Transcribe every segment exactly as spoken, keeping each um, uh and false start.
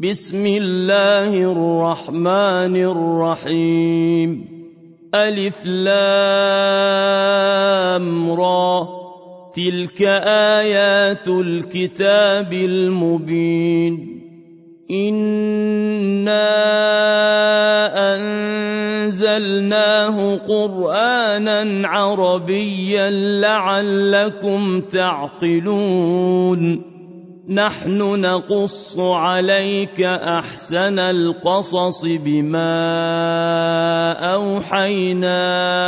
بسم الله الرحمن الرحيم ألف لام را تلك آيات الكتاب المبين إنا أنزلناه قرآنا عربيا لعلكم تعقلون نحن نقص عليك أحسن القصص بما أوحينا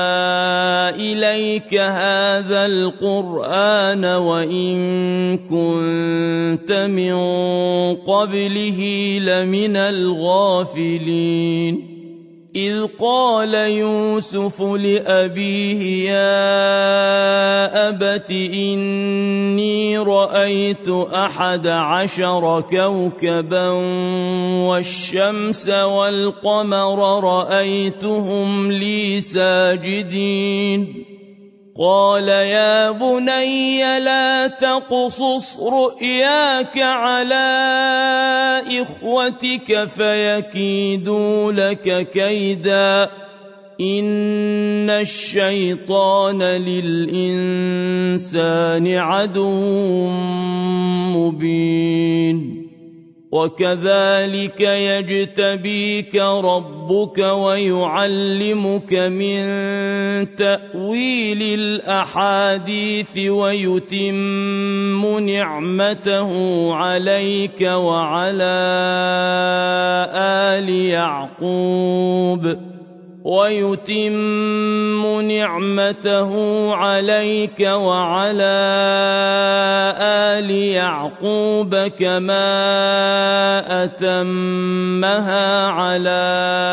إليك هذا القرآن وإن كنت من قبله لمن الغافلين إذ قال يوسف لأبيه يا أبت إني رأيت أحد عشر كوكبا والشمس والقمر رأيتهم لي ساجدين قال يا بني لا تقصص رؤياك على إخوتك فيكيدوا لك كيدا إن الشيطان للإنسان عدو مبين وكذلك يجتبيك ربك ويعلمك من تأويل الأحاديث ويتم نعمته عليك وعلى آل يعقوب ويتم نعمته عليك وعلى آل يعقوب كما أتمها على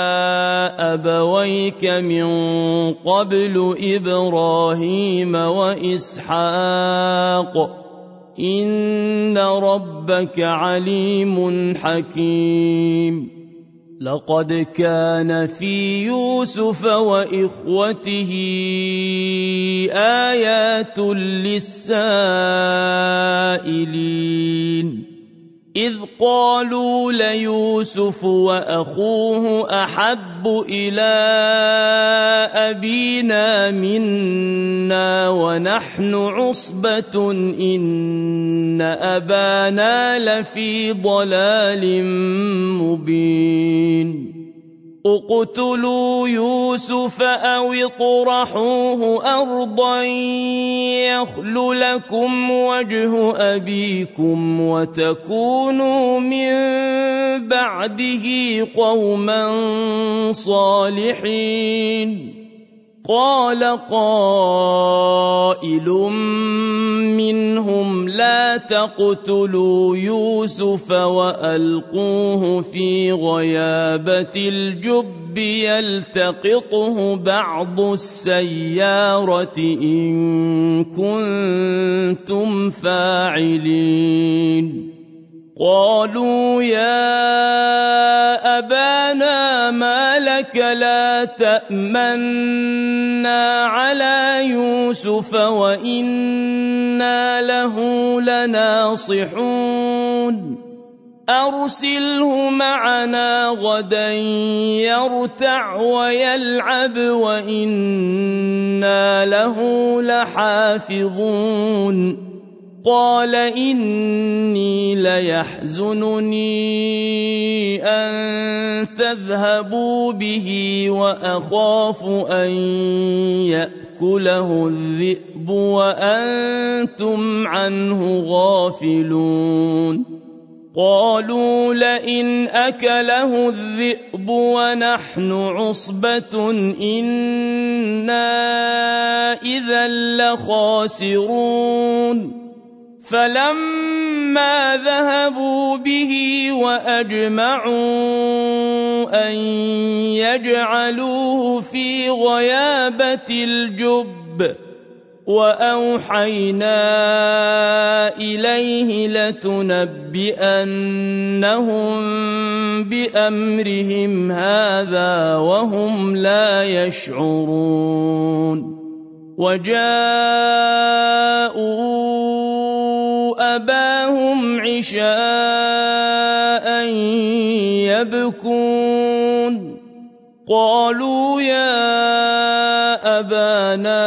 أبويك من قبل إبراهيم وإسحاق إن ربك عليم حكيم لقد كان في يوسف وإخوته آيات للسائلين إذ قالوا ليوسف وأخوه أحب إلى أبينا منا ونحن عصبة إن أبانا لفي ضلال مبين اقتلوا يوسف أو اطرحوه أرضا يخل لكم وجه أبيكم وتكونوا من بعده قوما صالحين قال قائل منهم لا تقتلوا يوسف وألقوه في غيابة الجب يلتقطه بعض السيارة إن كنتم فاعلين قالوا يا أبانا ما لك لا تأمنا على يوسف وإنا له لناصحون أرسله معنا غدا يرتع ويلعب وإنا له لحافظون قال إني ليحزنني أن تذهبوا به وأخاف أن يأكله الذئب وأنتم عنه غافلون قالوا لئن أكله الذئب ونحن عصبة إنا إذا لخاسرون فلما ذهبوا به وأجمعوا أن يجعلوه في غيابة الجب وأوحينا إليه لتنبئنهم بأمرهم هذا وهم لا يشعرون وجاءوا أباهم عشاء يبكون قالوا يا أبانا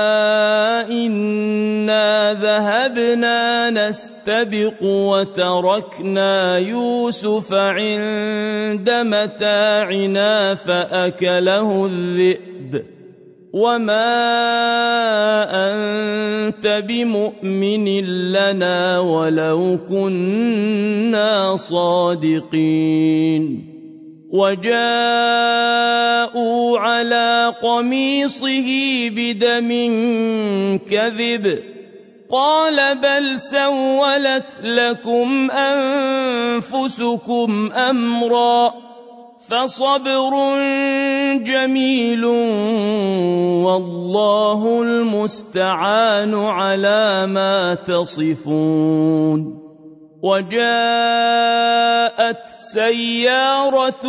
إنا ذهبنا نستبق وتركنا يوسف عند متاعنا فأكله الذئب وما أنت بمؤمن لنا ولو كنا صادقين وجاءوا على قميصه بدم كذب قال بل سولت لكم أنفسكم أمرا فصبر جميل والله المستعان على ما تصفون وجاءت سيارة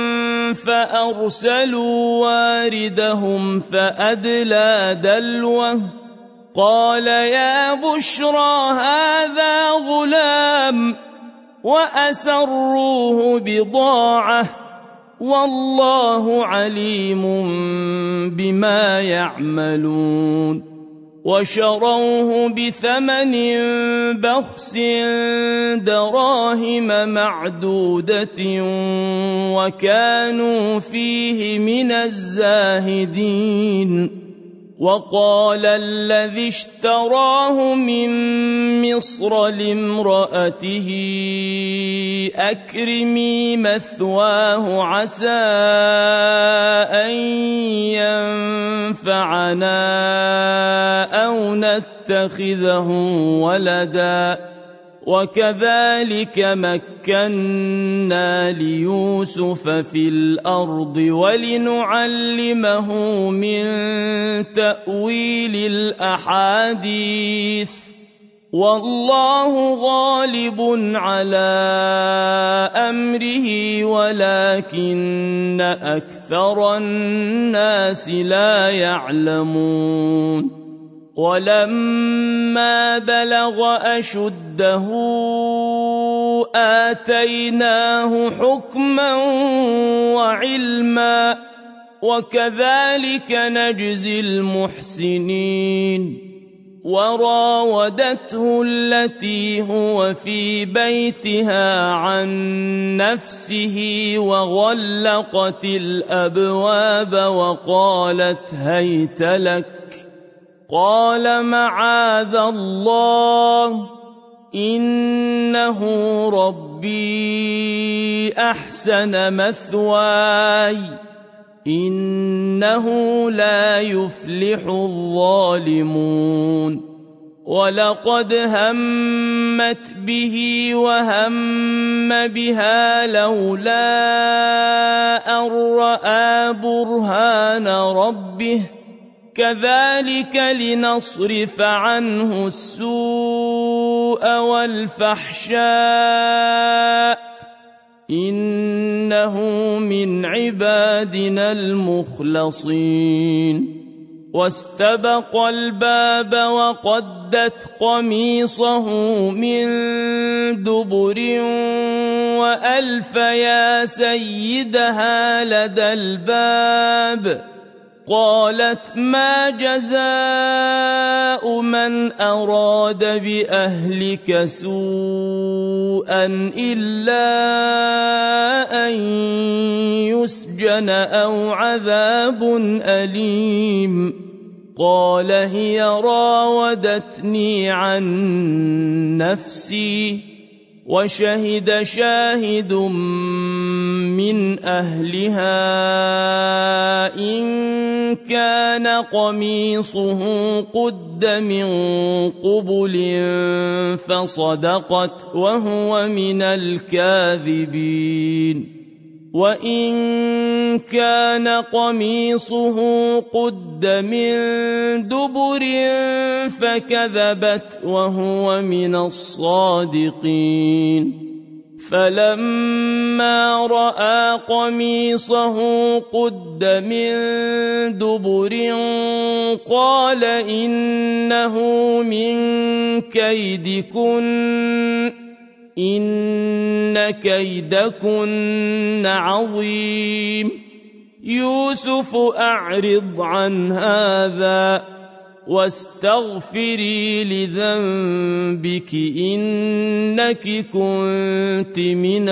فأرسلوا واردهم فأدلى دلوه قال يا بشرى هذا غلام وأسروه بضاعة والله عليم بما يعملون وشروه بثمن بخس دراهم معدودة وكانوا فيه من الزاهدين وقال الذي اشتراه من مصر لامرأته أكرمي مثواه عسى أن ينفعنا أو نتخذه ولدا وكذلك مكنا ليوسف في الأرض ولنعلمه من تأويل الأحاديث والله غالب على أمره ولكن أكثر الناس لا يعلمون ولما بلغ أشده آتيناه حكما وعلما وكذلك نجزي المحسنين وراودته التي هو في بيتها عن نفسه وغلقت الأبواب وقالت هيت لك قال معاذ الله إنه ربي أحسن مثواي إنه لا يفلح الظالمون ولقد همت به وهم بها لولا أن رأى برهان ربه كذلك لنصرف عنه السوء والفحشاء إنه من عبادنا المخلصين واستبق الباب وقدت قميصه من دبر وألف يا سيدها لدى الباب قالت ما جزاء من أراد بأهلك سوءا إلا أن يسجن أو عذاب أليم قال هي راودتني عن نفسي وشهد شاهد من أهلها إن كان قميصه قد من قبل فصدقت وهو من الكاذبين وإن كان قميصه قد من دبر فكذبت وهو من الصادقين فلما رأى قميصه قد من دبر قال إنه من كيدكن إن كيدكن عظيم يوسف أعرض عن هذا واستغفري لذنبك إنك كنت من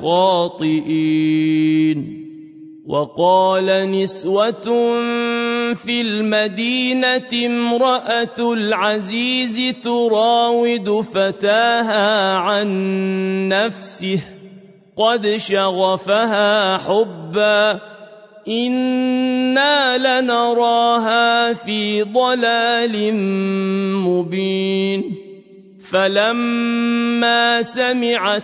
الخاطئين. وقال نسوة في المدينة امرأة العزيز تراود فتاها عن نفسه قد شغفها حبا إنا لنراها في ضلال مبين. فلما سمعت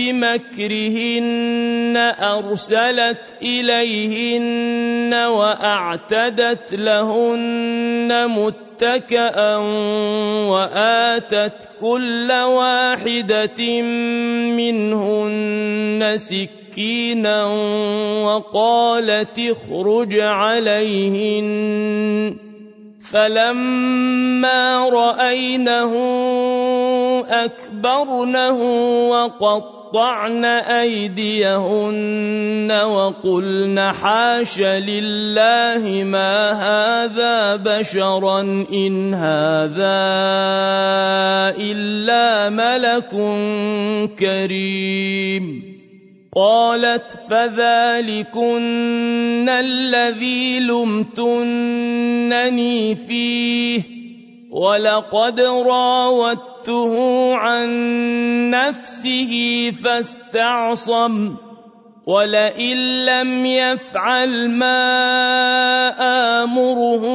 بمكرهن أرسلت إليهن وأعتدت لهن متكئا وآتت كل واحدة منهن سكينا وقالت اخرج عليهن. فلما رأينه أكبرنه وقطعن أيديهن وقلن حاش لله ما هذا بشرا إن هذا إلا ملك كريم. قالت فذلكن الذي لمتنني فيه ولقد راودته عن نفسه فاستعصم ولئن لم يفعل ما آمره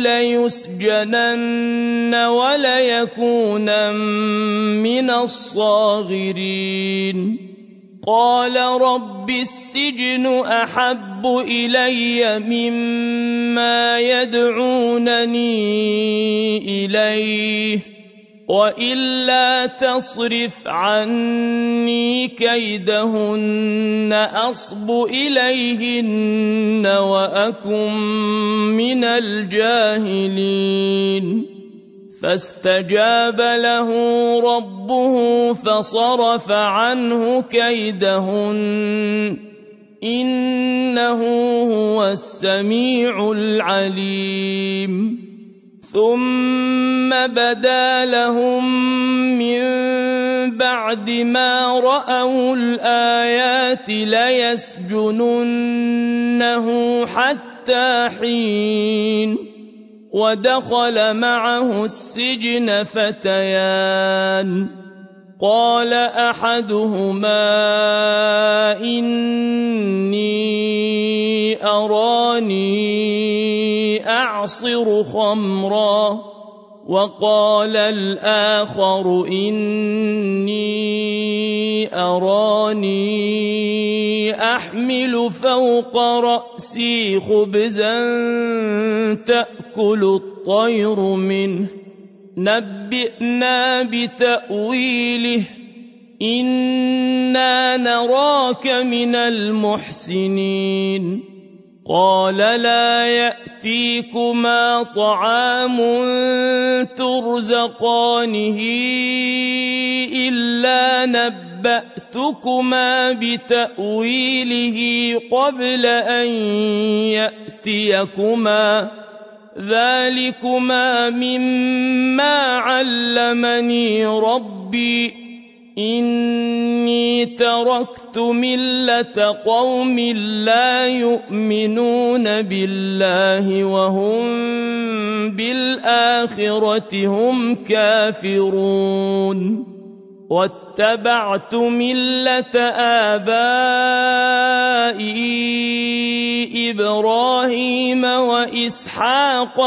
ليسجنن وليكونا من الصاغرين. قال رب السجن أحب إلي مما يدعونني إليه وإلا تصرف عني كيدهن أصب إليهن وأكن من الجاهلين. فاستجاب له ربه فصرف عنه كيدهن إنه هو السميع العليم. ثم بدا لهم من بعد ما رأوا الآيات ليسجننه حتى حين. ودخل معه السجن فتيان قال أحدهما إني أراني أعصر خمرا وقال الآخر إني أراني أحمل فوق رأسي خبزا تأكل الطير منه نبئنا بتأويله إنا نراك من المحسنين. قال لا يأتيكما طعام ترزقانه إلا نبأتكما بتأويله قبل أن يأتيكما ذلكما مما علمني ربي إني تركت ملة قوم لا يؤمنون بالله وهم بالآخرة هم كافرون واتبعت ملة آبائي إبراهيم وإسحاق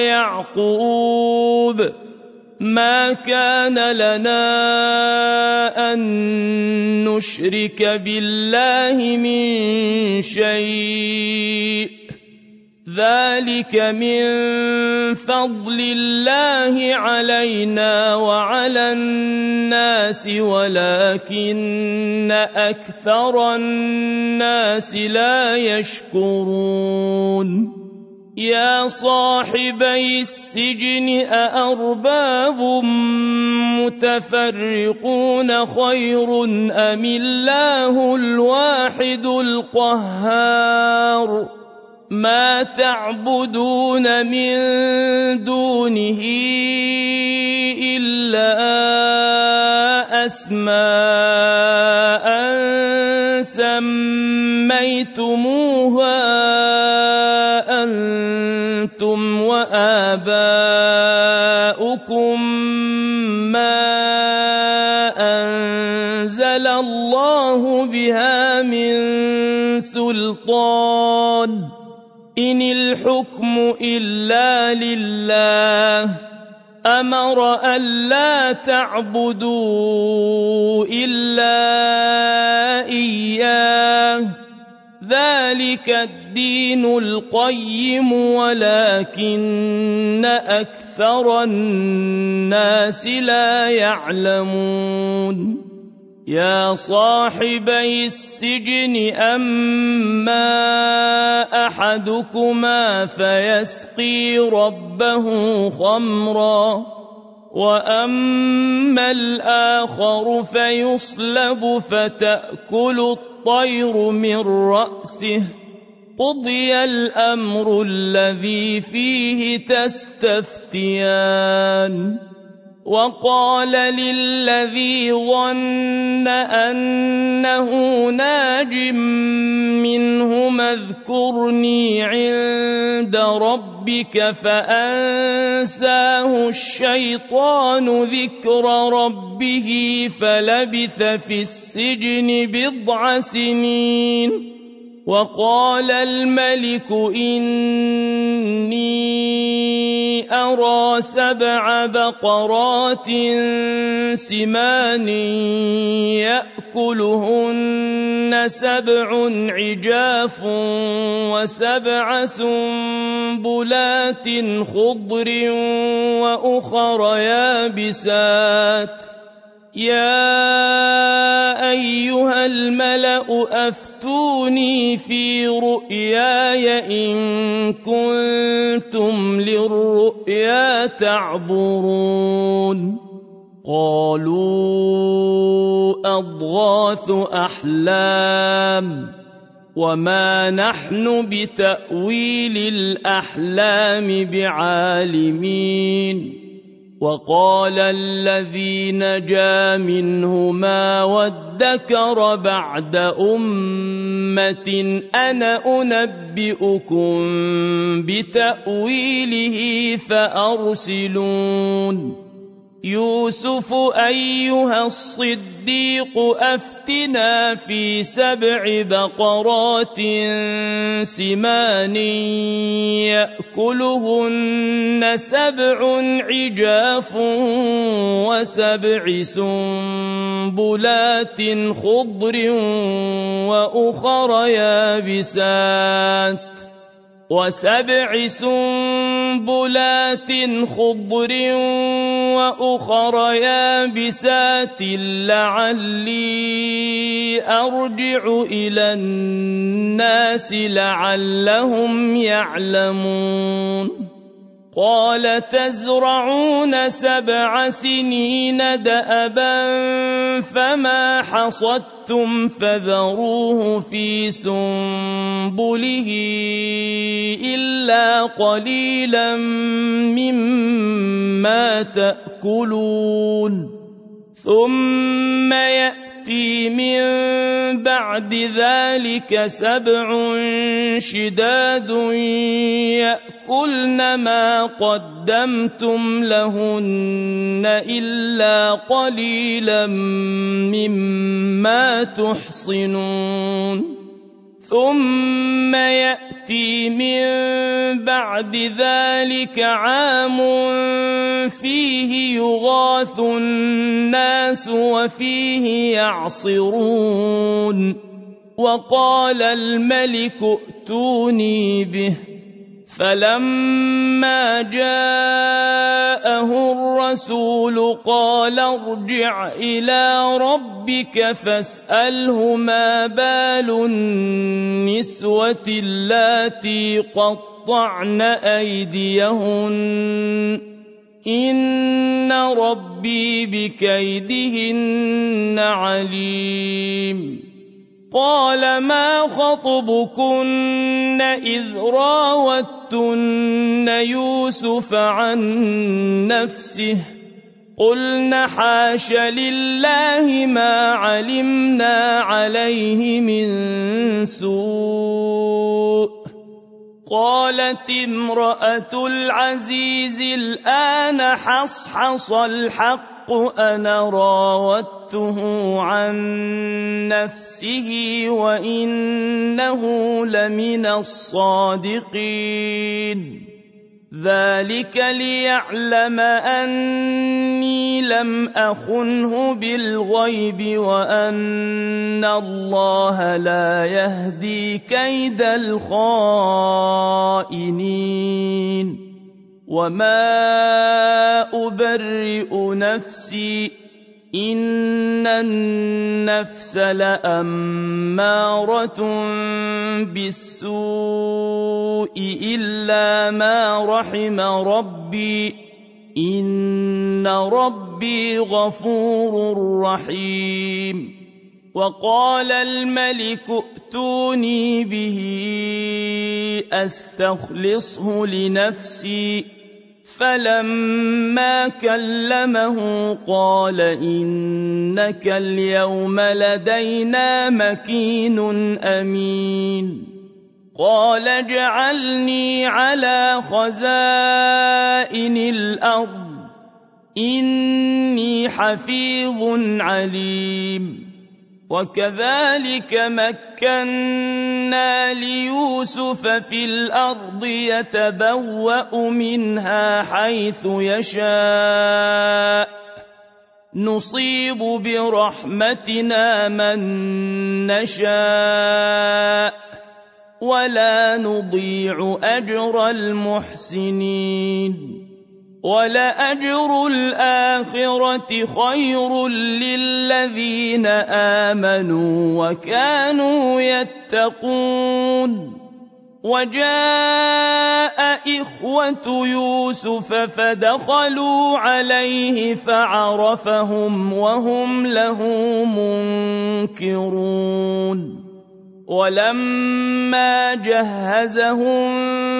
ويعقوب ما كان لنا أن نشرك بالله من شيء ذلك من فضل الله علينا وعلى الناس ولكن أكثر الناس لا يشكرون. يا صاحبي السجن أأرباب متفرقون خير أم الله الواحد القهار ما تعبدون من دونه إلا أسماء سميتموها أنتم وآباؤكم ما أنزل الله بها من سلطان إن الحكم إلا لله أمر ألا تعبدوا إلا إياه ذلك الدين القيم ولكن أكثر الناس لا يعلمون يا صاحبي السجن أما أحدكما فيسقي ربه خمرا وأما الآخر فيصلب فتأكل الطير من رأسه قضي الأمر الذي فيه تستفتيان وقال للذي ظن أنه ناج منهما اذكرني عند ربك فأنساه الشيطان ذكر ربه فلبث في السجن بضع سنين وقال الملك إني أرى سبع بقرات سمان يأكلهن سبع عجاف وسبع سنبلات خضر وأخر يابسات يا أيها الملأ أفتوني في رؤياي إن كنتم للرؤيا تعبرون قالوا أضغاث أحلام وما نحن بتأويل الأحلام بعالمين وقال الذي نجا منهما وادكر بعد أمة أنا أنبئكم بتأويله فأرسلون يوسف أيها الصديق أفتنا في سبع بقرات سمان يأكلهن سبع عجاف وسبع سنبلات خضر وأخر يابسات وسبع سنبلات خضر وأخر يابسات لعلي أرجع إلى الناس لعلهم يعلمون قال تزرعون سبع سنين دأبا فما حصدتم فذروه في سنبله إلا قليلا مما تأكلون ثم يأتي من بعد ذلك سبع شداد يأكلن ما قدمتم لهن إلا قليلا مما تحصنون ثم يأتي من بعد ذلك عام فيه يغاث الناس وفيه يعصرون وقال الملك ائتوني به فلما جاءه الرسول قال ارجع إلى ربك فاسأله ما بال النسوة اللاتي قطعن وقطعن أيديهن إن ربي بكيدهن عليم قال ما خطبكن إذ راوتن يوسف عن نفسه قلن حاش لله ما علمنا عليه من سوء قالت امرأة العزيز الآن حصحص الحق أنا راودته عن نفسه وإنه لمن الصادقين ذلك ليعلم أني لم أخنه بالغيب وأن الله لا يهدي كيد الخائنين وما أبرئ نفسي إن النفس لأمارة بالسوء إلا ما رحم ربي إن ربي غفور رحيم وقال الملك ائتوني به أستخلصه لنفسي فلما كلمه قال إنك اليوم لدينا مكين أمين قال اجعلني على خزائن الأرض إني حفيظ عليم وكذلك مكنا ليوسف في الأرض يتبوأ منها حيث يشاء نصيب برحمتنا من نشاء ولا نضيع أجر المحسنين ولأجر الآخرة خير للذين آمنوا وكانوا يتقون وجاء إخوة يوسف فدخلوا عليه فعرفهم وهم له منكرون ولما جهزهم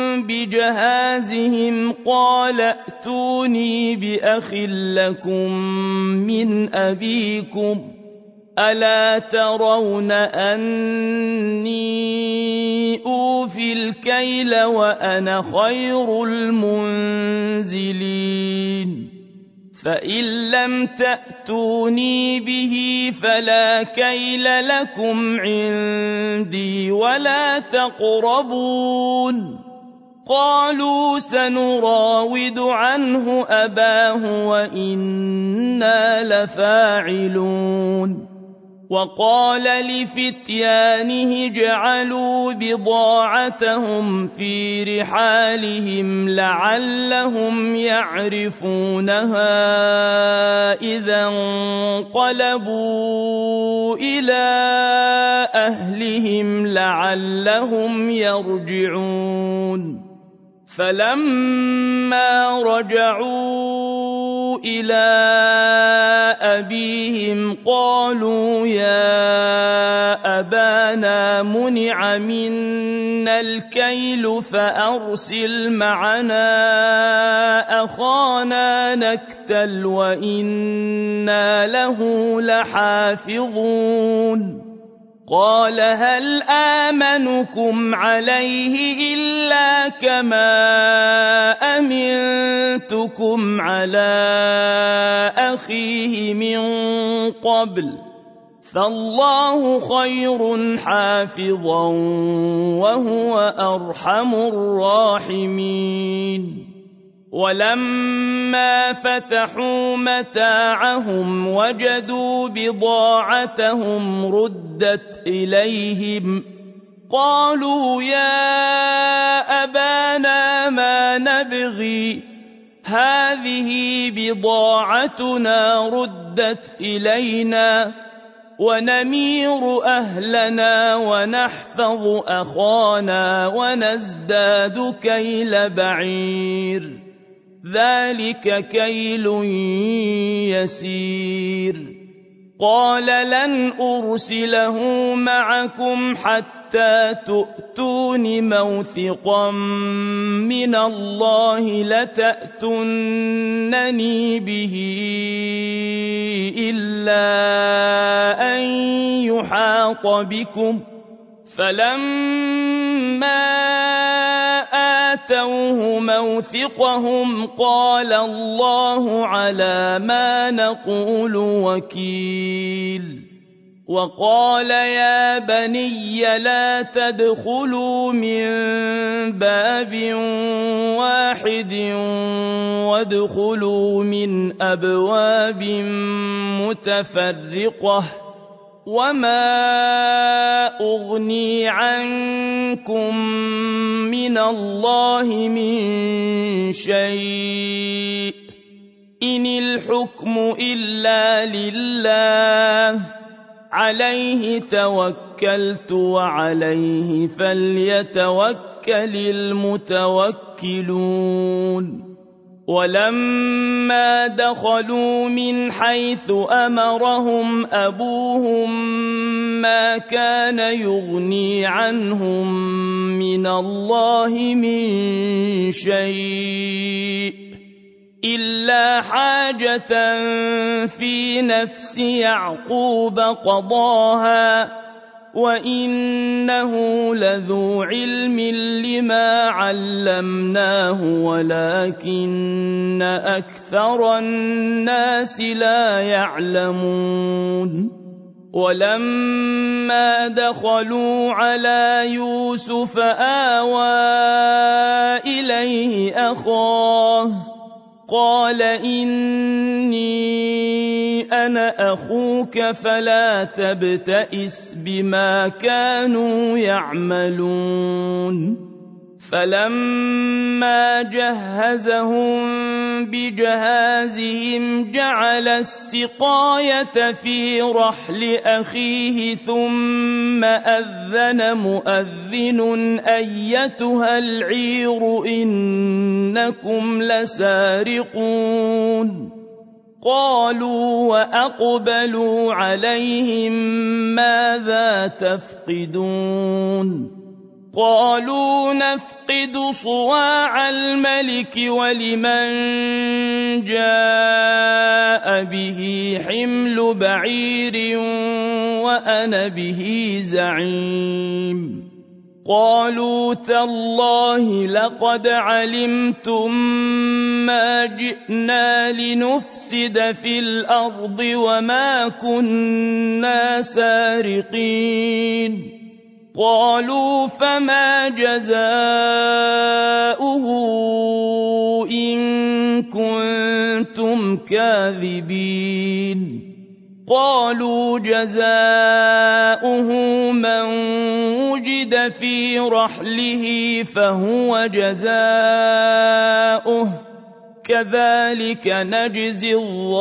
بجهازهم قال ائتوني بأخ لكم من أبيكم ألا ترون أني أوفي الكيل وأنا خير المنزلين فإن لم تأتوني به فلا كيل لكم عندي ولا تقربون قالوا سنراود عنه أباه وإنا لفاعلون وقال لفتيانه اجعلوا بضاعتهم في رحالهم لعلهم يعرفونها إذا انقلبوا إلى أهلهم لعلهم يرجعون فلما رجعوا إلى أبيهم قالوا يا أبانا منع منا الكيل فأرسل معنا أخانا نكتل وإنا له لحافظون قال هل آمنكم عليه إلا كما أمنتكم على أخيه من قبل فالله خير حافظا وهو أرحم الراحمين ولما فتحوا متاعهم وجدوا بضاعتهم ردت إليهم قالوا يا أبانا ما نبغي هذه بضاعتنا ردت إلينا ونمير أهلنا ونحفظ أخانا ونزداد كيل بعير ذلك كيل يسير قال لن أرسله معكم حتى تؤتون موثقا من الله لتأتونني به إلا أن يحاط بكم فلما آتوه موثقهم قال الله على ما نقول وكيل وقال يا بني لا تدخلوا من باب واحد وادخلوا من أبواب متفرقة وما أغني عنكم من الله من شيء إن الحكم إلا لله عليه توكلت وعليه فليتوكل المتوكلون ولما دخلوا من حيث أمرهم أبوهم ما كان يغني عنهم من الله من شيء إلا حاجة في نفس يعقوب قضاها وإنه لذو علم لما علمناه ولكن أكثر الناس لا يعلمون ولما دخلوا على يوسف آوى إليه أخاه قال إني أنا أخوك فلا تبتئس بما كانوا يعملون فلما جهزهم بجهازهم جعل السقاية في رحل أخيه ثم أذن مؤذن أيتها العير إنكم لسارقون قالوا وأقبلوا عليهم ماذا تفقدون قالوا نفقد صواع الملك ولمن جاء به حمل بعير وأنا به زعيم قالوا تالله لقد علمتم ما جئنا لنفسد في الأرض وما كنا سارقين قالوا فما جزاؤه إن كنتم كاذبين قالوا جزاؤه من وجد في رحله فهو جزاؤه كذلك نجزي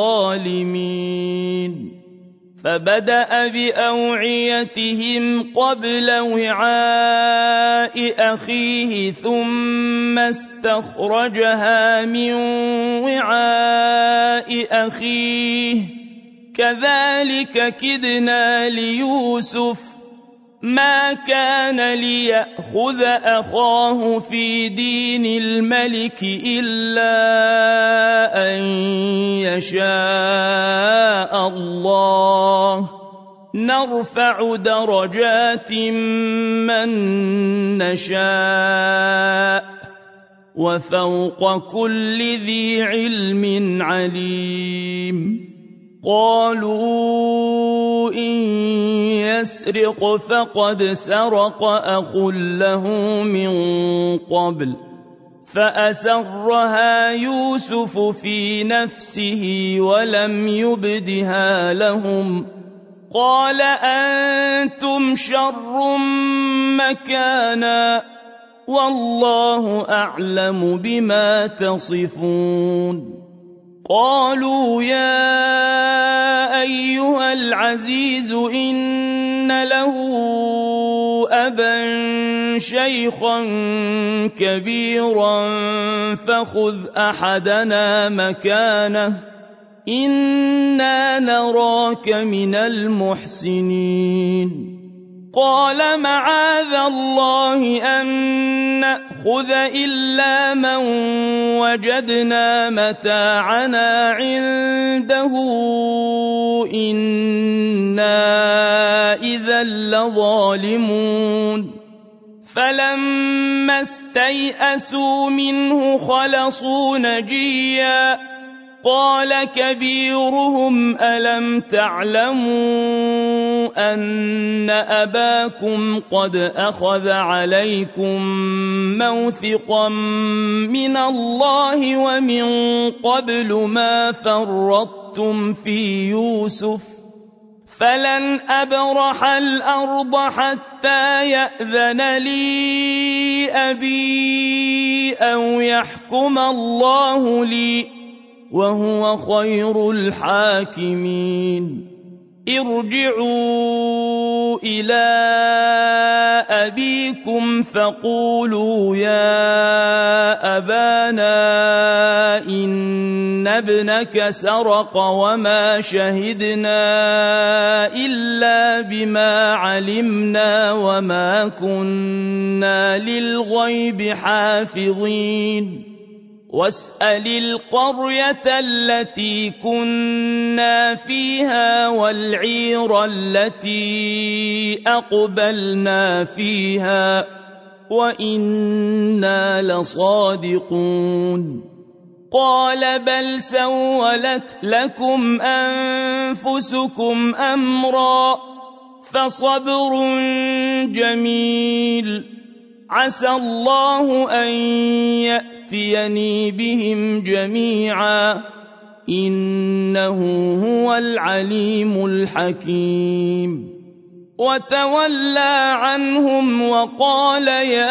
الظالمين فبدأ بأوعيتهم قبل وعاء أخيه ثم استخرجها من وعاء أخيه كذلك كدنا ليوسف ما كان ليأخذ أخاه في دين الملك إلا أن يشاء الله نرفع درجات من نشاء وفوق كل ذي علم عليم قالوا إن يسرق فقد سرق أخ له من قبل فأسرها يوسف في نفسه ولم يبدها لهم قال أنتم شر مكانا والله أعلم بما تصفون قالوا يا أيها العزيز إن له أبا شيخا كبيرا فخذ أحدنا مكانه إنا نراك من المحسنين قال معاذ الله أن نأخذ إلا من وجدنا متاعنا عنده إنا إذا لظالمون فلما استيئسوا منه خلصوا نجيا قال كبيرهم ألم تعلموا أن أباكم قد أخذ عليكم موثقا من الله ومن قبل ما فرطتم في يوسف فلن أبرح الأرض حتى يأذن لي أبي أو يحكم الله لي وهو خير الحاكمين ارجعوا إلى أبيكم فقولوا يا أبانا إن ابنك سرق وما شهدنا إلا بما علمنا وما كنا للغيب حافظين واسأل القرية التي كنا فيها والعير التي أقبلنا فيها وإنا لصادقون قال بل سولت لكم أنفسكم أمرا فصبر جميل عسى الله أن يأتيني بهم جميعا إنه هو العليم الحكيم وتولى عنهم وقال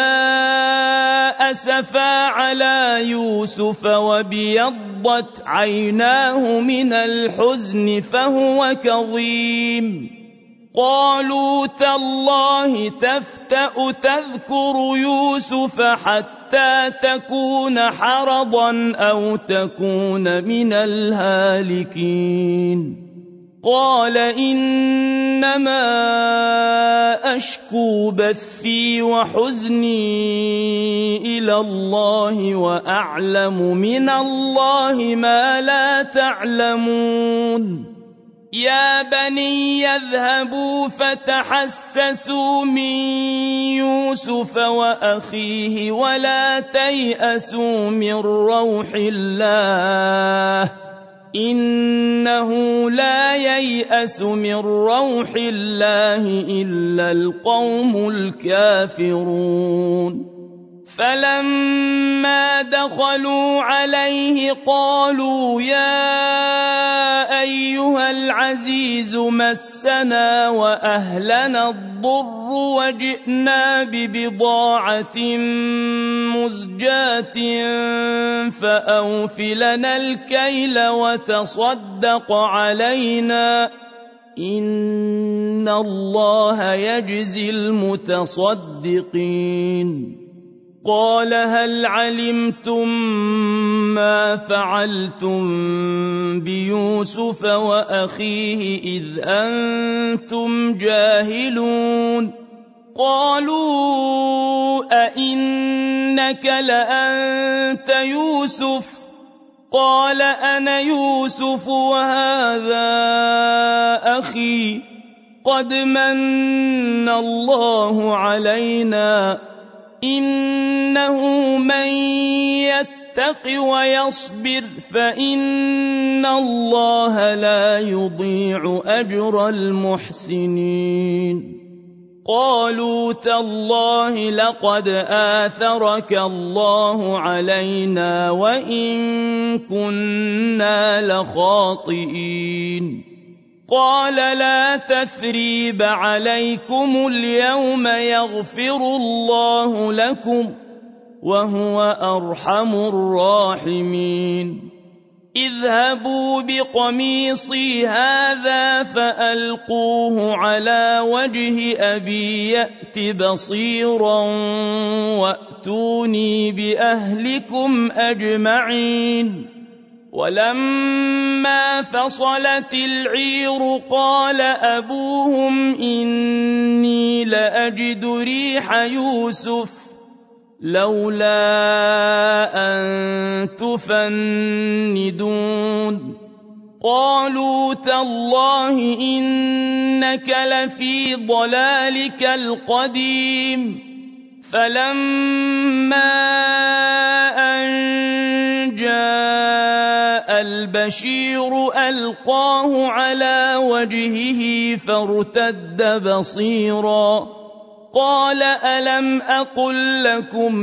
يا أسفا على يوسف وابيضت عيناه من الحزن فهو كظيم قالوا تالله تفتأ تذكر يوسف حتى تكون حرضا أو تكون من الهالكين قال إنما أشكو بثي وحزني إلى الله وأعلم من الله ما لا تعلمون يا بني يذهبوا فتحسسوا من يوسف وأخيه ولا تيأسوا من روح الله إنه لا ييأس من روح الله إلا القوم الكافرون فلما دخلوا عليه قالوا يا أيها العزيز مسنا وأهلنا الضر وجئنا ببضاعة مزجاة فأوف لنا الكيل وتصدق علينا إن الله يجزي المتصدقين قال هل علمتم ما فعلتم بيوسف وأخيه إذ أنتم جاهلون قالوا أئنك لأنت يوسف قال أنا يوسف وهذا أخي قد من الله علينا إنه من يتق ويصبر فإن الله لا يضيع أجر المحسنين قالوا تالله لقد آثرك الله علينا وإن كنا لخاطئين قال لا تثريب عليكم اليوم يغفر الله لكم وهو أرحم الراحمين اذهبوا بقميصي هذا فألقوه على وجه أبي يأت بصيرا وأتوني بأهلكم أجمعين. ولما فصلت العير قال أبوهم إني لأجد ريح يوسف لولا أن تفندون. قالوا تالله إنك لفي ضلالك القديم. فلما أن جاء البشير ألقاه على وجهه فارتد بصيرا قال ألم أقل لكم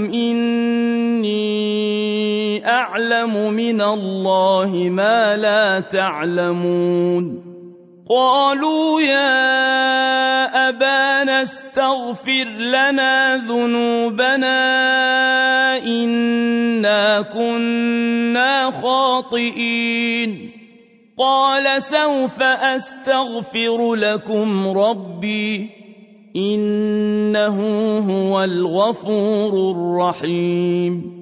إني أعلم من الله ما لا تعلمون. قالوا يا أبانا استغفر لنا ذنوبنا إنا كنا خاطئين. قال سوف أستغفر لكم ربي إنه هو الغفور الرحيم.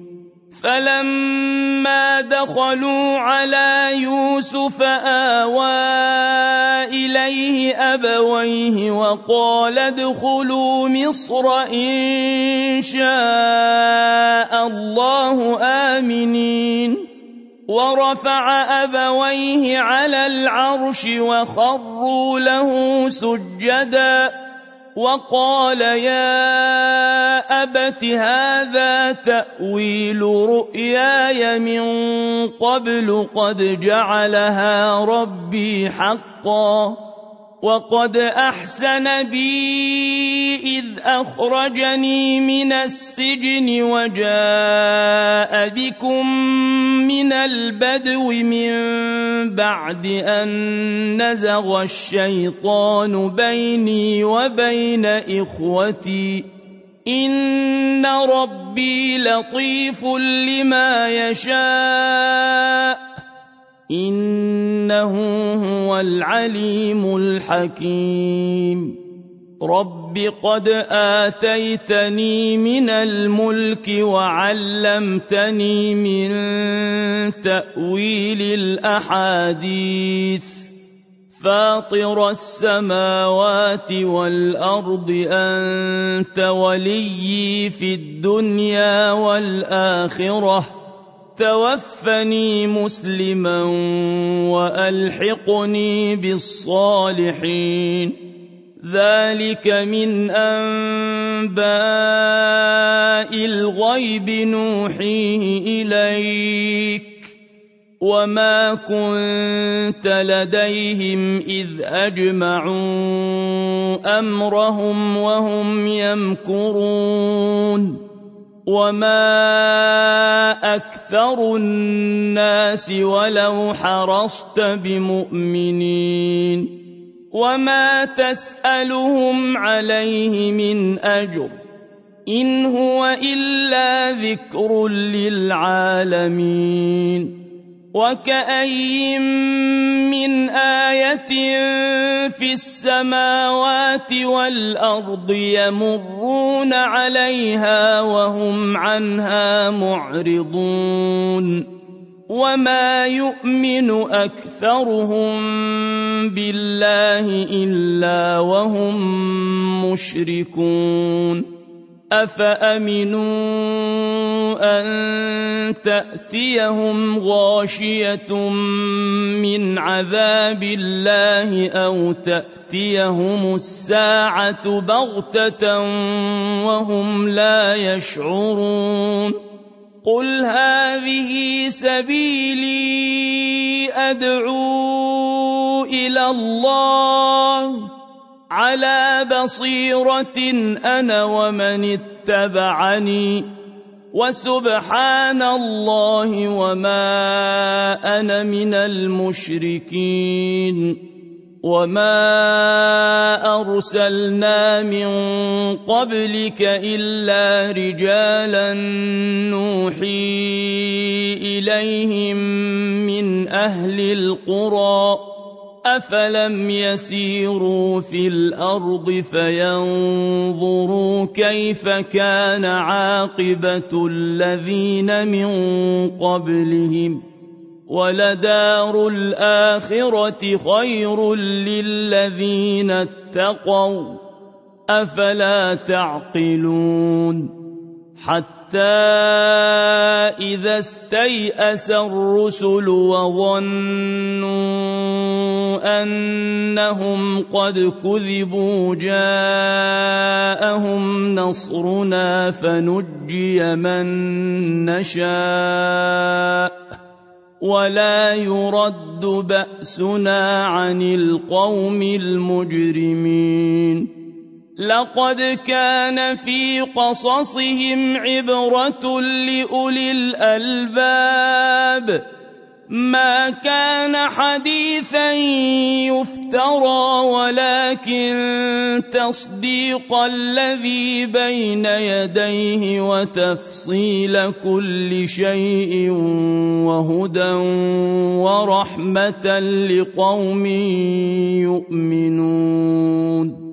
فلما دخلوا على يوسف آوى إليه أبويه وقال ادخلوا مصر إن شاء الله آمنين. ورفع أبويه على العرش وخروا له سجدا وقال يا أبت هذا تأويل رؤياي من قبل قد جعلها ربي حقا وقد أحسن بي إذ أخرجني من السجن وجاء بكم من البدو من بعد أن نزغ الشيطان بيني وبين إخوتي إن ربي لطيف لما يشاء إنه هو العليم الحكيم. رب قد آتيتني من الملك وعلمتني من تأويل الأحاديث فاطر السماوات والأرض أنت وليي في الدنيا والآخرة توفني مسلما وألحقني بالصالحين. ذلك من أنباء الغيب نوحيه إليك وما كنت لديهم إذ أجمعوا أمرهم وهم يمكرون. وما أكثر الناس ولو حرصت بمؤمنين وما تسألهم عليه من أجر إن هو إلا ذكر للعالمين. وكأي من آية في السماوات والأرض يمرون عليها وهم عنها معرضون وما يؤمن أكثرهم بالله إلا وهم مشركون. أفأمنوا أن تأتيهم غاشية من عذاب الله أو تأتيهم الساعة بغتة وهم لا يشعرون. قل هذه سبيلي أدعو إلى الله على بصيرة أنا ومن اتبعني وسبحان الله وما أنا من المشركين. وما أرسلنا من قبلك إلا رجالا نوحي إليهم من أهل القرى أفلم يسيروا في الأرض فينظروا كيف كان عاقبة الذين من قبلهم ولدار الآخرة خير للذين اتقوا أفلا تعقلون حتى إذا استيأس الرسل وظنوا أنهم قد كذبوا جاءهم نصرنا فنجي من نشاء ولا يرد بأسنا عن القوم المجرمين لقد كان في قصصهم عبرة لأولي الألباب ما كان حديثا يفترى ولكن تصديق الذي بين يديه وتفصيل كل شيء وهدى ورحمة لقوم يؤمنون